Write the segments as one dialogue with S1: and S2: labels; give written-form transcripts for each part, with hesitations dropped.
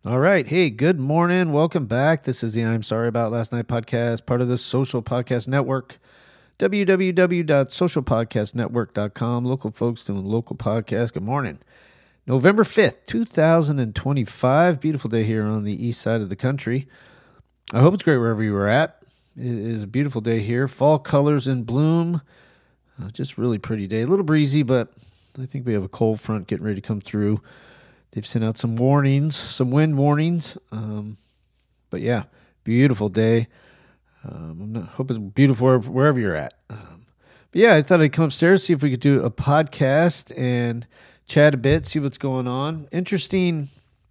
S1: All right. Hey, good morning. Welcome back. This is the I'm Sorry About Last Night podcast, part of the Social Podcast Network, www.socialpodcastnetwork.com. Local folks doing local podcasts. Good morning. November 5th, 2025. Beautiful day here on the east side of the country. I hope it's great wherever you are at. It is a beautiful day here. Fall colors in bloom. Just really pretty day. A little breezy, but I think we have a cold front getting ready to come through. They've sent out some warnings, some wind warnings. But yeah, beautiful day. I hope it's beautiful wherever you're at. But yeah, I thought I'd come upstairs, see if we could do a podcast and chat a bit, see what's going on. Interesting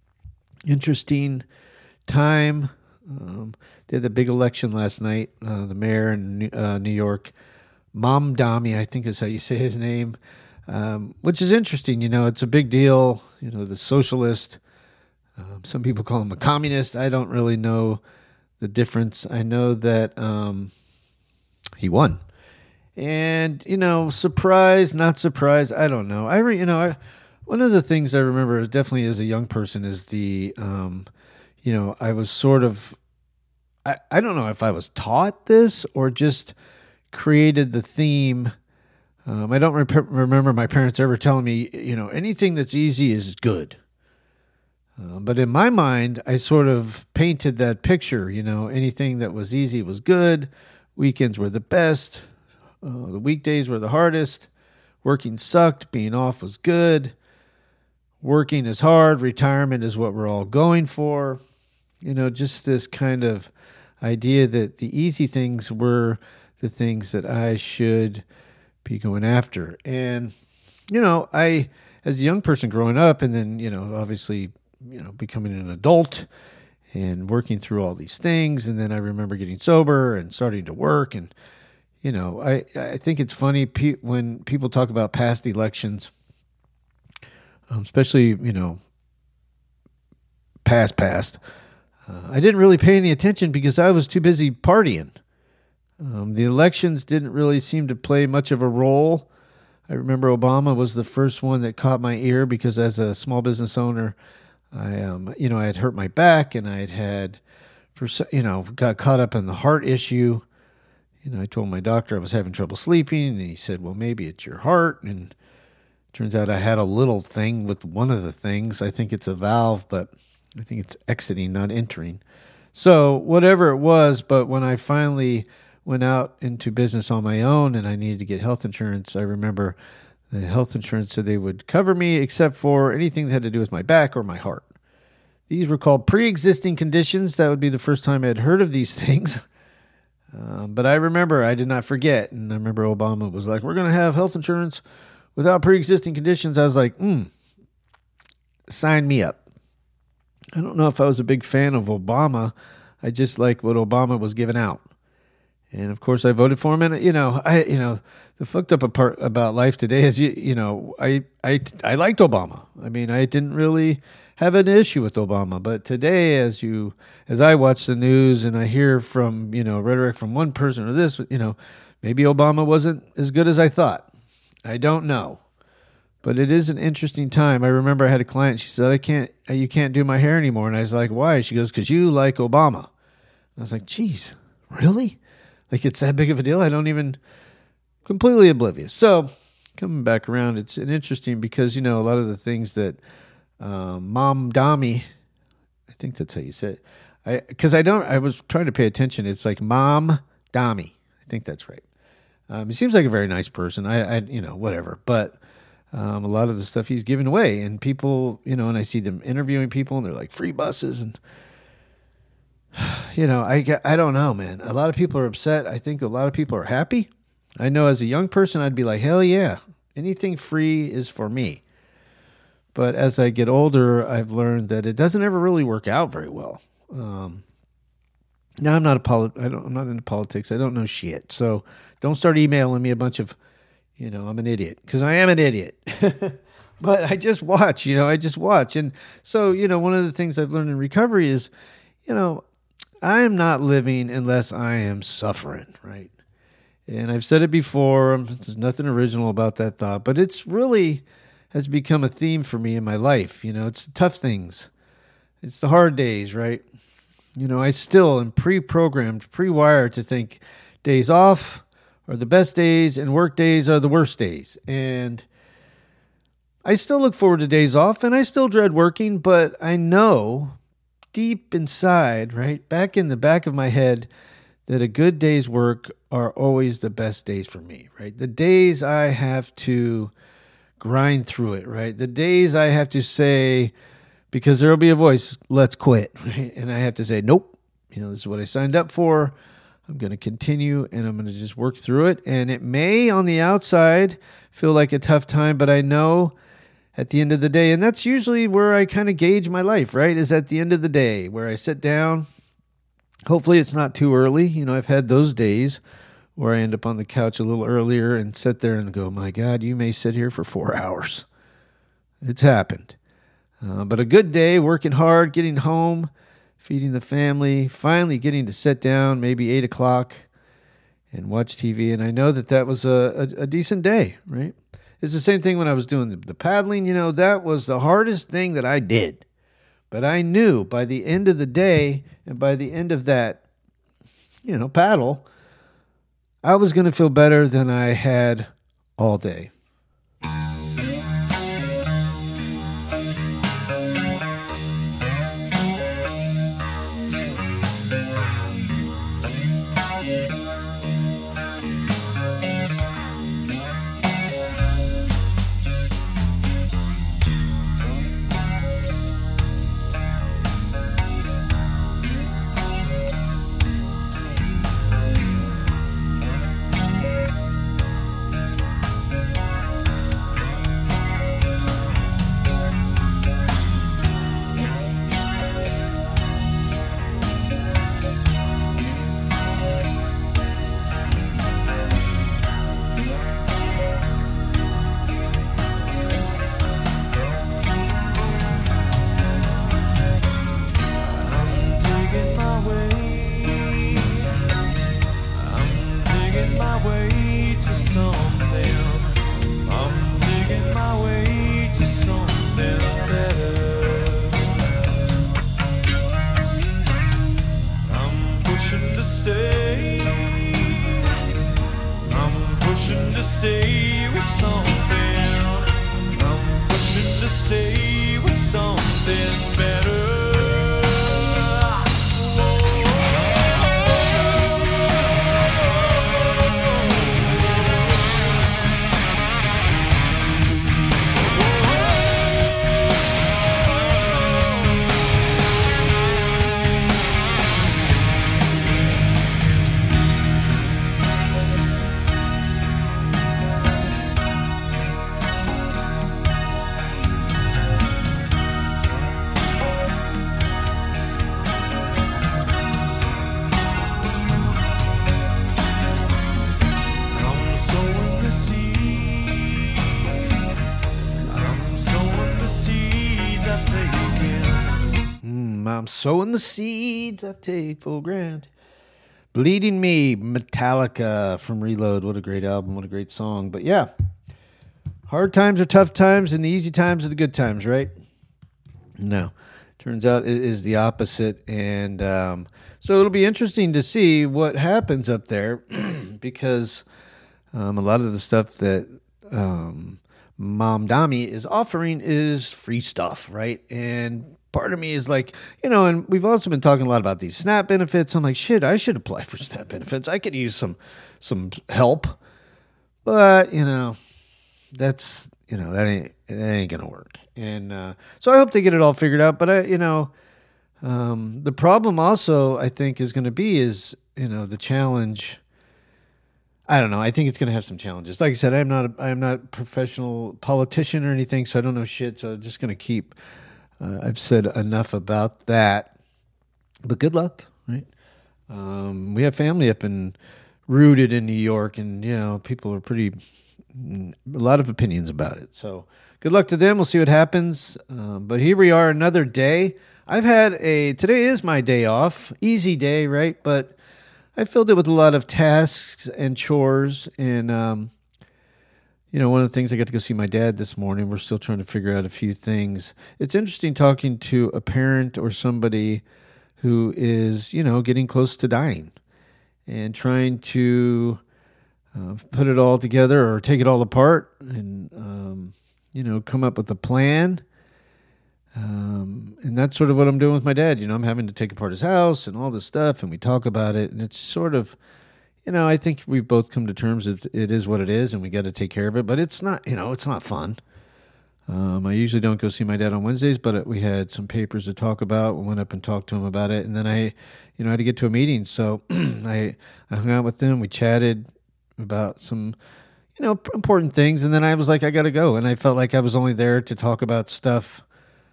S1: time. They had the big election last night. The mayor in New York, Mamdani, I think is how you say his name. Which is interesting, it's a big deal. The socialist, some people call him a communist. I don't really know the difference. I know that he won. And, surprise, not surprise, I don't know. One of the things I remember definitely as a young person is I was sort of, I don't know if I was taught this or just created the theme. I don't remember my parents ever telling me, anything that's easy is good. But in my mind, I sort of painted that picture, anything that was easy was good. Weekends were the best. The weekdays were the hardest. Working sucked. Being off was good. Working is hard. Retirement is what we're all going for. Just this kind of idea that the easy things were the things that I should be going after. And, I, as a young person growing up and then, obviously, becoming an adult and working through all these things. And then I remember getting sober and starting to work. And, I think it's funny when people talk about past elections, especially, past. I didn't really pay any attention because I was too busy partying. The elections didn't really seem to play much of a role. I remember Obama was the first one that caught my ear because as a small business owner, I had hurt my back and got caught up in the heart issue. I told my doctor I was having trouble sleeping and he said, well, maybe it's your heart. And it turns out I had a little thing with one of the things. I think it's a valve, but I think it's exiting, not entering. So whatever it was, but when I finally went out into business on my own and I needed to get health insurance, I remember the health insurance said they would cover me except for anything that had to do with my back or my heart. These were called pre-existing conditions. That would be the first time I had heard of these things. But I remember I did not forget. And I remember Obama was like, we're going to have health insurance without pre-existing conditions. I was like, sign me up. I don't know if I was a big fan of Obama. I just liked what Obama was giving out. And of course, I voted for him. And the fucked up part about life today is, I liked Obama. I mean, I didn't really have an issue with Obama. But today, as I watch the news and I hear from rhetoric from one person or this, maybe Obama wasn't as good as I thought. I don't know, but it is an interesting time. I remember I had a client. She said, you can't do my hair anymore." And I was like, "Why?" She goes, "Because you like Obama." I was like, "Geez, really?" Like it's that big of a deal? I don't even, completely oblivious. So coming back around, it's an interesting because, a lot of the things that Mamdani, I think that's how you say it. I was trying to pay attention. It's like Mamdani. I think that's right. He seems like a very nice person. Whatever. But a lot of the stuff he's giving away and people, and I see them interviewing people and they're like free buses and, I don't know, man. A lot of people are upset. I think a lot of people are happy. I know as a young person, I'd be like, hell yeah, anything free is for me. But as I get older, I've learned that it doesn't ever really work out very well. Now I'm not I'm not into politics. I don't know shit. So don't start emailing me a bunch of, I'm an idiot because I am an idiot. But I just watch, And so, one of the things I've learned in recovery is, I am not living unless I am suffering, right? And I've said it before. There's nothing original about that thought, but it's really has become a theme for me in my life. It's tough things It's the hard days, right? I still am pre-programmed, pre-wired to think days off are the best days and work days are the worst days. And I still look forward to days off and I still dread working, but I know deep inside, right, back in the back of my head, that a good day's work are always the best days for me, right? The days I have to grind through it, right? The days I have to say, because there'll be a voice, let's quit, right? And I have to say, nope, this is what I signed up for. I'm going to continue and I'm going to just work through it. And it may on the outside feel like a tough time, but I know at the end of the day, and that's usually where I kind of gauge my life, right? Is at the end of the day where I sit down. Hopefully it's not too early. I've had those days where I end up on the couch a little earlier and sit there and go, my God, you may sit here for 4 hours. It's happened. But a good day, working hard, getting home, feeding the family, finally getting to sit down, maybe 8 o'clock and watch TV. And I know that was a decent day, right? It's the same thing when I was doing the paddling. That was the hardest thing that I did. But I knew by the end of the day and by the end of that, paddle, I was going to feel better than I had all day. I'm sowing the seeds I take for granted. Bleeding Me, Metallica from Reload. What a great album. What a great song. But yeah, hard times are tough times and the easy times are the good times, right? No. Turns out it is the opposite. And so it'll be interesting to see what happens up there because a lot of the stuff that Mom Dami is offering is free stuff, right? And part of me is like, and we've also been talking a lot about these SNAP benefits. I'm like, shit, I should apply for SNAP benefits. I could use some help. But, that's, that ain't going to work. And so I hope they get it all figured out. But, the problem also, I think, is going to be the challenge. I don't know. I think it's going to have some challenges. Like I said, I am not a professional politician or anything, so I don't know shit. So I'm just going to keep... I've said enough about that, but good luck, right? We have family rooted in New York, and, people are a lot of opinions about it. So good luck to them. We'll see what happens. But here we are, another day. Today is my day off, easy day, right? But I filled it with a lot of tasks and chores and, One of the things, I got to go see my dad this morning. We're still trying to figure out a few things. It's interesting talking to a parent or somebody who is, getting close to dying and trying to put it all together or take it all apart and, come up with a plan. And that's sort of what I'm doing with my dad. I'm having to take apart his house and all this stuff, and we talk about it, and it's sort of, I think we've both come to terms it is what it is, and we got to take care of it, but it's not, it's not fun. I usually don't go see my dad on Wednesdays, but we had some papers to talk about. We went up and talked to him about it, and then I had to get to a meeting, so I hung out with him. We chatted about some, important things, and then I was like, I got to go, and I felt like I was only there to talk about stuff,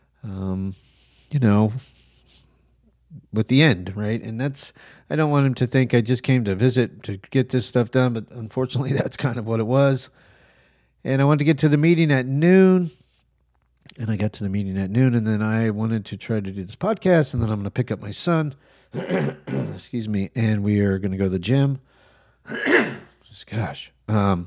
S1: with the end, right? And I don't want him to think I just came to visit to get this stuff done, but unfortunately that's kind of what it was. And I wanted to get to the meeting at noon, and I got to the meeting at noon, and then I wanted to try to do this podcast, and then I'm going to pick up my son, excuse me, and we are going to go to the gym. Gosh.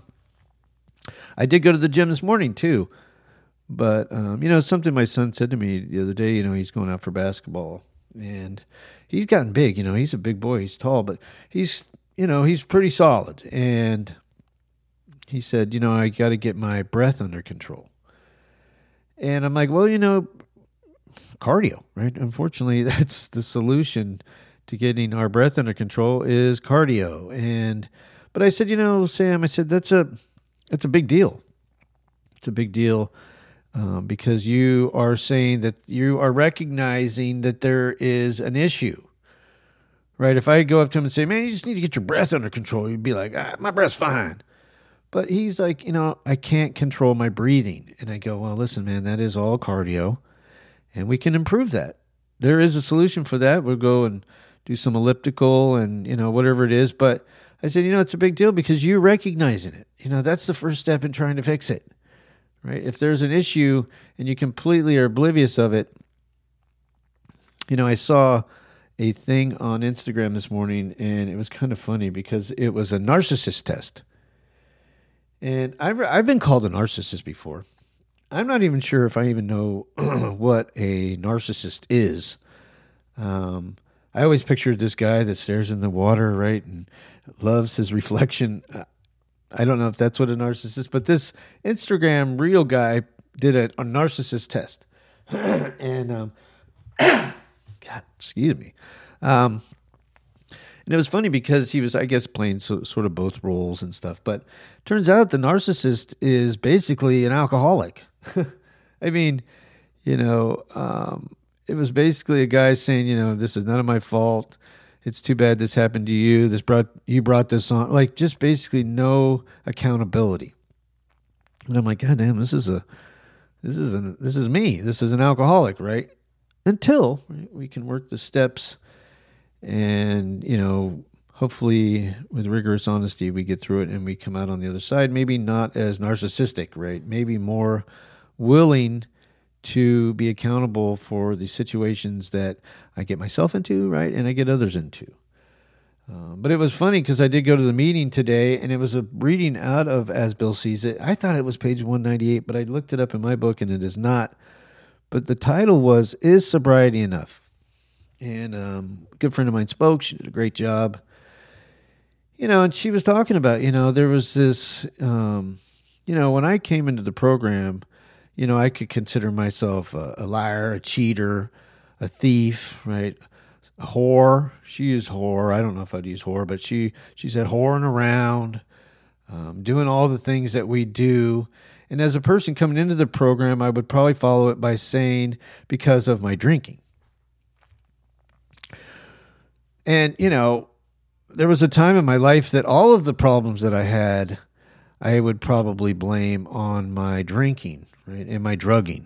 S1: I did go to the gym this morning too, but, something my son said to me the other day, he's going out for basketball, and he's gotten big, he's a big boy, he's tall, but he's pretty solid. And he said, I got to get my breath under control. And I'm like, well, cardio, right? Unfortunately, that's the solution to getting our breath under control is cardio. But I said, Sam, I said, that's a big deal. It's a big deal. Because you are saying that you are recognizing that there is an issue, right? If I go up to him and say, man, you just need to get your breath under control, you'd be like, my breath's fine. But he's like, I can't control my breathing. And I go, well, listen, man, that is all cardio, and we can improve that. There is a solution for that. We'll go and do some elliptical and, whatever it is. But I said, it's a big deal because you're recognizing it. That's the first step in trying to fix it. Right? If there's an issue and you completely are oblivious of it, I saw a thing on Instagram this morning, and it was kind of funny because it was a narcissist test. And I've been called a narcissist before. I'm not even sure if I even know what a narcissist is. I always pictured this guy that stares in the water, right, and loves his reflection. I don't know if that's what a narcissist is, but this Instagram reel guy did a narcissist test. And, God, excuse me. And it was funny because he was, I guess, playing sort of both roles and stuff. But turns out the narcissist is basically an alcoholic. I mean, it was basically a guy saying, this is none of my fault. It's too bad this happened to you. You brought this on. Like, just basically no accountability. And I'm like, God damn, this is me. This is an alcoholic, right? Until we can work the steps, and hopefully with rigorous honesty we get through it and we come out on the other side. Maybe not as narcissistic, right? Maybe more willing to be accountable for the situations that I get myself into, right, and I get others into. But it was funny because I did go to the meeting today, and it was a reading out of As Bill Sees It. I thought it was page 198, but I looked it up in my book, and it is not. But the title was, Is Sobriety Enough? And a good friend of mine spoke. She did a great job. And she was talking about, there was this, when I came into the program, I could consider myself a liar, a cheater, a thief, right? A whore. She used whore. I don't know if I'd use whore, but she said whoring around, doing all the things that we do. And as a person coming into the program, I would probably follow it by saying, because of my drinking. And, there was a time in my life that all of the problems that I had, I would probably blame on my drinking, right, and my drugging.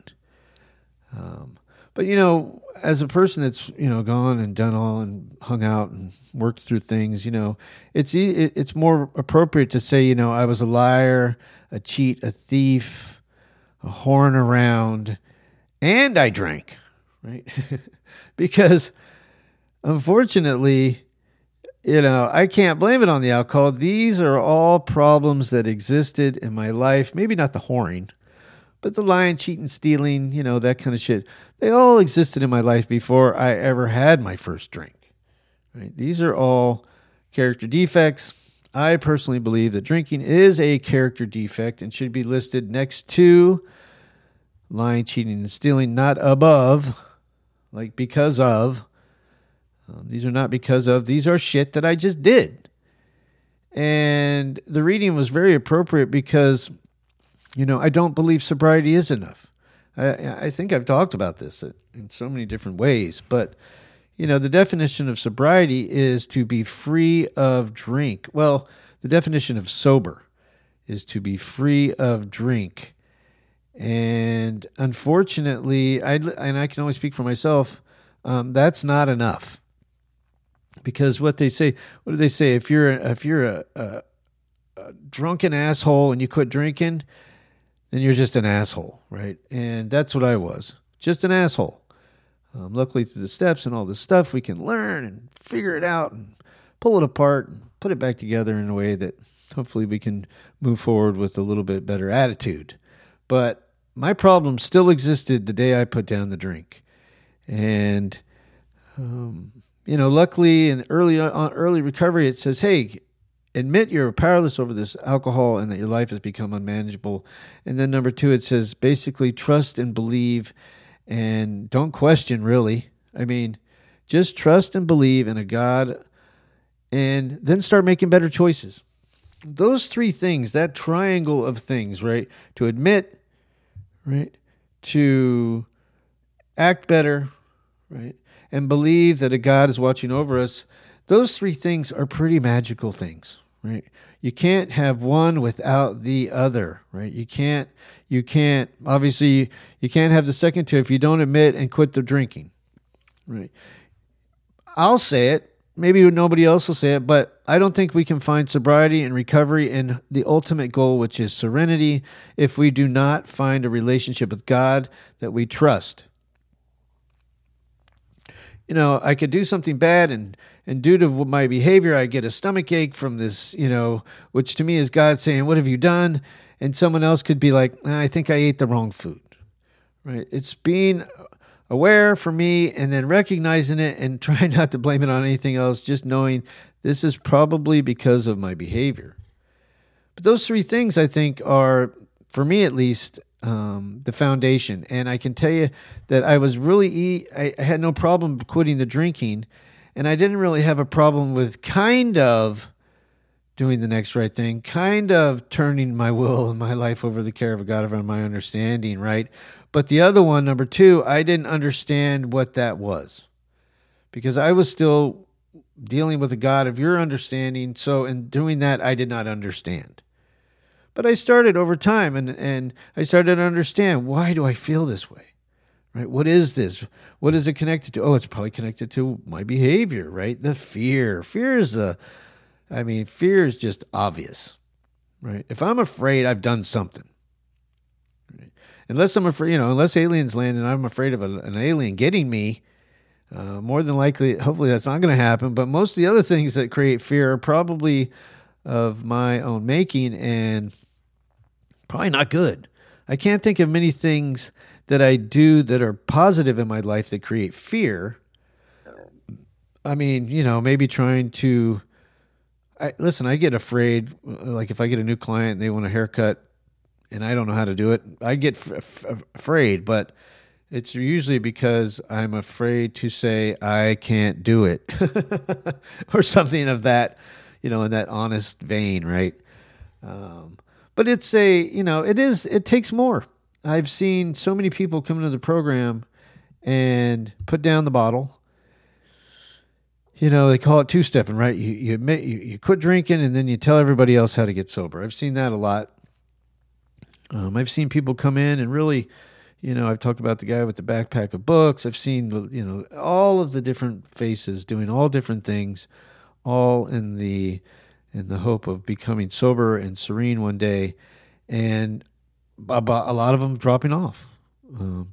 S1: But, as a person that's, gone and done all and hung out and worked through things, it's more appropriate to say, I was a liar, a cheat, a thief, a whoring around, and I drank, right? Because unfortunately, I can't blame it on the alcohol. These are all problems that existed in my life. Maybe not the whoring, but the lying, cheating, stealing, that kind of shit. They all existed in my life before I ever had my first drink. Right? These are all character defects. I personally believe that drinking is a character defect and should be listed next to lying, cheating, and stealing, not above, like because of. These are not because of. These are shit that I just did. And the reading was very appropriate because, I don't believe sobriety is enough. I think I've talked about this in so many different ways. But, the definition of sobriety is to be free of drink. Well, the definition of sober is to be free of drink. And unfortunately, and I can only speak for myself, that's not enough. Because what do they say? If you're a drunken asshole and you quit drinking, then you're just an asshole, right? And that's what I was, just an asshole. Luckily, through the steps and all this stuff, we can learn and figure it out and pull it apart and put it back together in a way that hopefully we can move forward with a little bit better attitude. But my problem still existed the day I put down the drink, and luckily in early recovery, it says, hey, admit you're powerless over this alcohol and that your life has become unmanageable. And then number 2, it says basically trust and believe and don't question, really. I mean, just trust and believe in a God and then start making better choices. Those 3 things, that triangle of things, right? To admit, right? To act better, right? And believe that a God is watching over us. Those 3 things are pretty magical things, right? You can't have one without the other, right? You can't, obviously, you can't have the second 2 if you don't admit and quit the drinking, right? I'll say it. Maybe nobody else will say it, but I don't think we can find sobriety and recovery and the ultimate goal, which is serenity, if we do not find a relationship with God that we trust. I could do something bad and due to my behavior, I get a stomach ache from this, which to me is God saying, what have you done? And someone else could be like, I think I ate the wrong food, right? It's being aware for me and then recognizing it and trying not to blame it on anything else, just knowing this is probably because of my behavior. But those 3 things, I think, are, for me at least, the foundation. And I can tell you that I was really, I had no problem quitting the drinking, and I didn't really have a problem with kind of doing the next right thing, kind of turning my will and my life over the care of God around my understanding, right? But the other one, number 2, I didn't understand what that was because I was still dealing with a God of your understanding. So in doing that, I did not understand. But I started over time and I started to understand, why do I feel this way? Right? What is this? What is it connected to? Oh, it's probably connected to my behavior, right? The fear. Fear is just obvious, right? If I'm afraid, I've done something. Right? Unless I'm afraid, unless aliens land and I'm afraid of an alien getting me, more than likely, hopefully that's not going to happen. But most of the other things that create fear are probably of my own making and probably not good. I can't think of many things that I do that are positive in my life that create fear. I mean, maybe trying to... I get afraid, like if I get a new client and they want a haircut and I don't know how to do it, I get afraid, but it's usually because I'm afraid to say I can't do it or something of that, in that honest vein, right? But it's it takes more. I've seen so many people come into the program and put down the bottle. They call it 2-stepping, right? You admit you quit drinking and then you tell everybody else how to get sober. I've seen that a lot. I've seen people come in and really, I've talked about the guy with the backpack of books. I've seen, all of the different faces doing all different things, all in the hope of becoming sober and serene one day, and a lot of them dropping off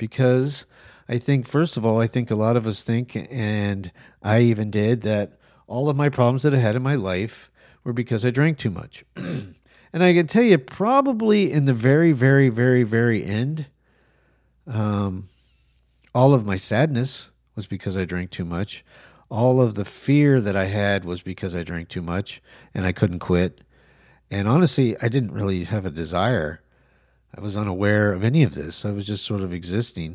S1: because I think, first of all, a lot of us think, and I even did, that all of my problems that I had in my life were because I drank too much. And I can tell you, probably in the very, very, very, very end, all of my sadness was because I drank too much. All of the fear that I had was because I drank too much and I couldn't quit. And honestly, I didn't really have a desire. I was unaware of any of this. I was just sort of existing.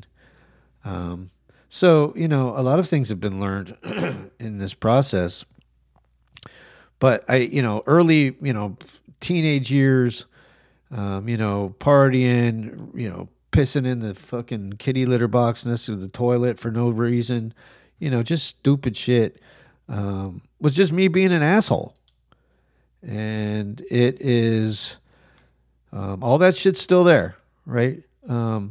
S1: So, a lot of things have been learned in this process. But early, teenage years, partying, pissing in the fucking kitty litter box next to the toilet for no reason, just stupid shit, was just me being an asshole. And it is, all that shit's still there, right? And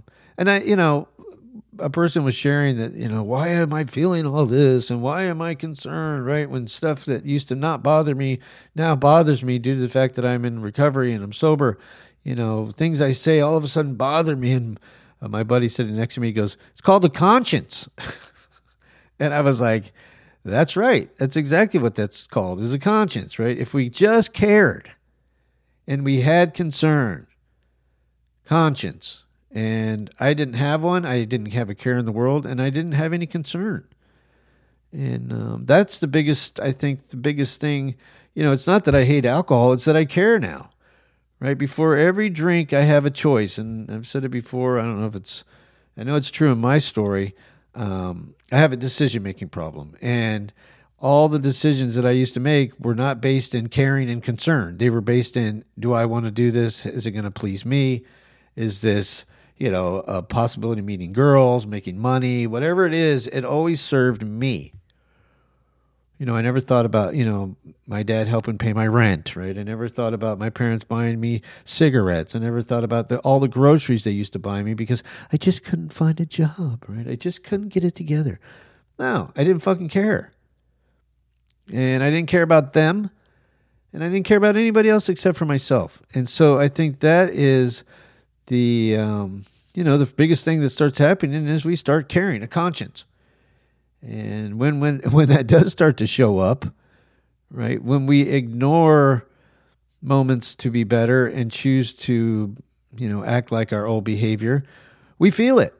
S1: a person was sharing that, why am I feeling all this and why am I concerned, right? When stuff that used to not bother me now bothers me due to the fact that I'm in recovery and I'm sober, things I say all of a sudden bother me. And my buddy sitting next to me goes, it's called a conscience. And I was like, that's right. That's exactly what that's called, is a conscience, right? If we just cared and we had concern, conscience. And I didn't have one. I didn't have a care in the world, and I didn't have any concern. And that's the biggest thing. It's not that I hate alcohol. It's that I care now, right? Before every drink, I have a choice. And I've said it before. I don't know if I know it's true in my story. I have a decision-making problem. And all the decisions that I used to make were not based in caring and concern. They were based in, do I want to do this? Is it going to please me? Is this a possibility of meeting girls, making money, whatever it is, it always served me. I never thought about, my dad helping pay my rent, right? I never thought about my parents buying me cigarettes. I never thought about all the groceries they used to buy me because I just couldn't find a job, right? I just couldn't get it together. No, I didn't fucking care. And I didn't care about them. And I didn't care about anybody else except for myself. And so I think that is the the biggest thing that starts happening is we start carrying a conscience. And when that does start to show up, right, when we ignore moments to be better and choose to act like our old behavior, we feel it.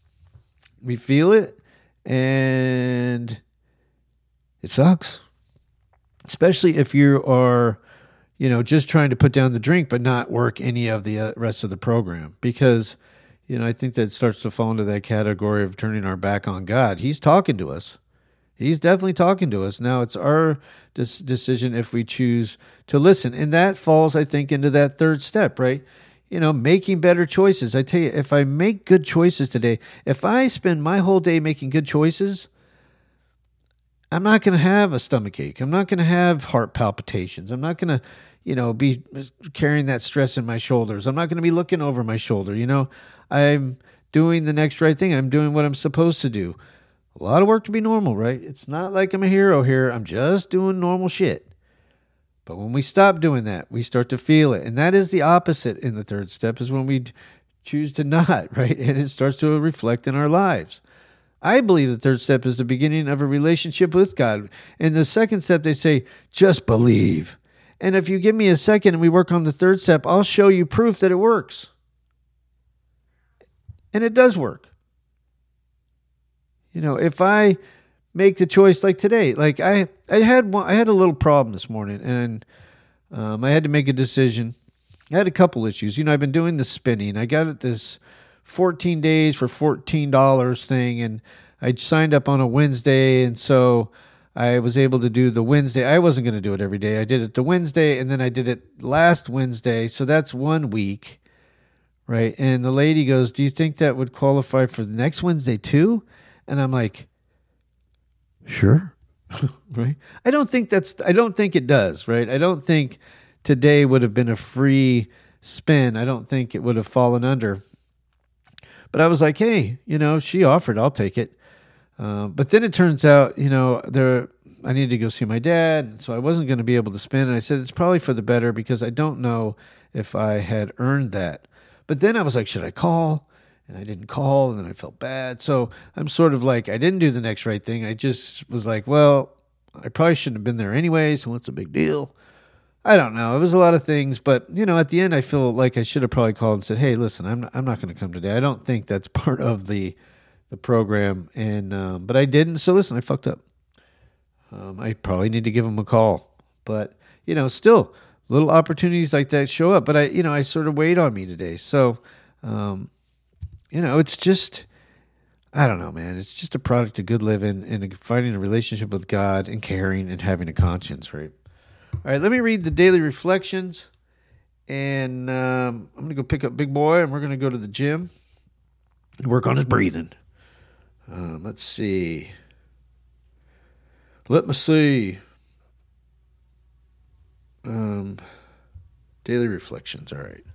S1: And it sucks, especially if you are just trying to put down the drink, but not work any of the rest of the program. Because, I think that starts to fall into that category of turning our back on God. He's talking to us. He's definitely talking to us. Now, it's our decision if we choose to listen. And that falls, I think, into that third step, right? Making better choices. I tell you, if I make good choices today, if I spend my whole day making good choices, I'm not going to have a stomach ache. I'm not going to have heart palpitations. I'm not going to, be carrying that stress in my shoulders. I'm not going to be looking over my shoulder. I'm doing the next right thing. I'm doing what I'm supposed to do. A lot of work to be normal, right? It's not like I'm a hero here. I'm just doing normal shit. But when we stop doing that, we start to feel it. And that is the opposite in the third step, is when we choose to not, right? And it starts to reflect in our lives. I believe the third step is the beginning of a relationship with God. In the second step, they say, just believe. And if you give me a second and we work on the third step, I'll show you proof that it works. And it does work. If I make the choice like today, like I had a little problem this morning, and I had to make a decision. I had a couple issues. I've been doing the spinning. I got this 14 days for $14 thing, and I signed up on a Wednesday, and so I was able to do the Wednesday. I wasn't going to do it every day. I did it the Wednesday, and then I did it last Wednesday, so that's 1 week, right? And the lady goes, do you think that would qualify for the next Wednesday too? And I'm like, sure, right? I don't think it does, right? I don't think today would have been a free spin. I don't think it would have fallen under. But I was like, hey, she offered, I'll take it. But then it turns out, I needed to go see my dad, and so I wasn't going to be able to spin. And I said, it's probably for the better because I don't know if I had earned that. But then I was like, should I call? And I didn't call, and then I felt bad. So I'm sort of like, I didn't do the next right thing. I just was like, well, I probably shouldn't have been there anyway, so what's the big deal? I don't know. It was a lot of things, but at the end, I feel like I should have probably called and said, "Hey, listen, I'm not going to come today. I don't think that's part of the program." And but I didn't. So listen, I fucked up. I probably need to give them a call, but still little opportunities like that show up. But I sort of weighed on me today. So, it's just, I don't know, man. It's just a product of good living and finding a relationship with God and caring and having a conscience, right? All right, let me read the daily reflections, and I'm going to go pick up Big Boy, and we're going to go to the gym and work on his breathing. Let's see. Let me see. Daily reflections, all right.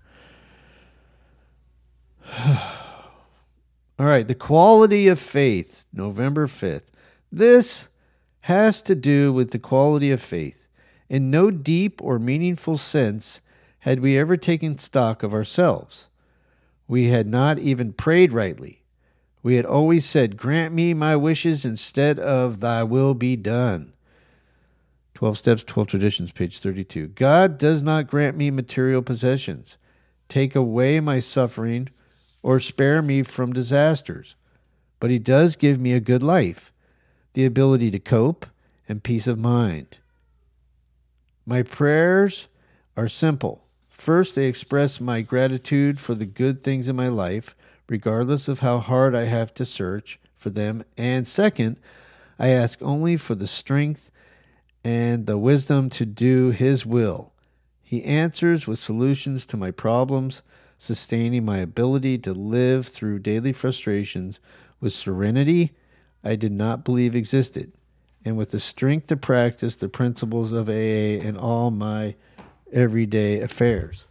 S1: All right, the quality of faith, November 5th. This has to do with the quality of faith. In no deep or meaningful sense had we ever taken stock of ourselves. We had not even prayed rightly. We had always said, "Grant me my wishes," instead of "Thy will be done." 12 Steps, 12 Traditions, page 32. God does not grant me material possessions, take away my suffering, or spare me from disasters. But He does give me a good life, the ability to cope, and peace of mind. My prayers are simple. First, they express my gratitude for the good things in my life, regardless of how hard I have to search for them. And second, I ask only for the strength and the wisdom to do His will. He answers with solutions to my problems, sustaining my ability to live through daily frustrations with serenity I did not believe existed, and with the strength to practice the principles of AA in all my everyday affairs.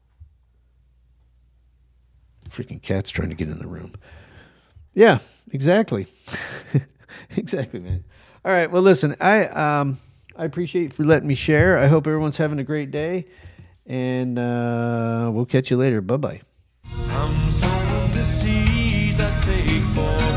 S1: Freaking cat's trying to get in the room. Yeah, exactly. Exactly, man. All right, well, listen, I appreciate you for letting me share. I hope everyone's having a great day, and we'll catch you later. Bye-bye. I'm sowing the seeds I take for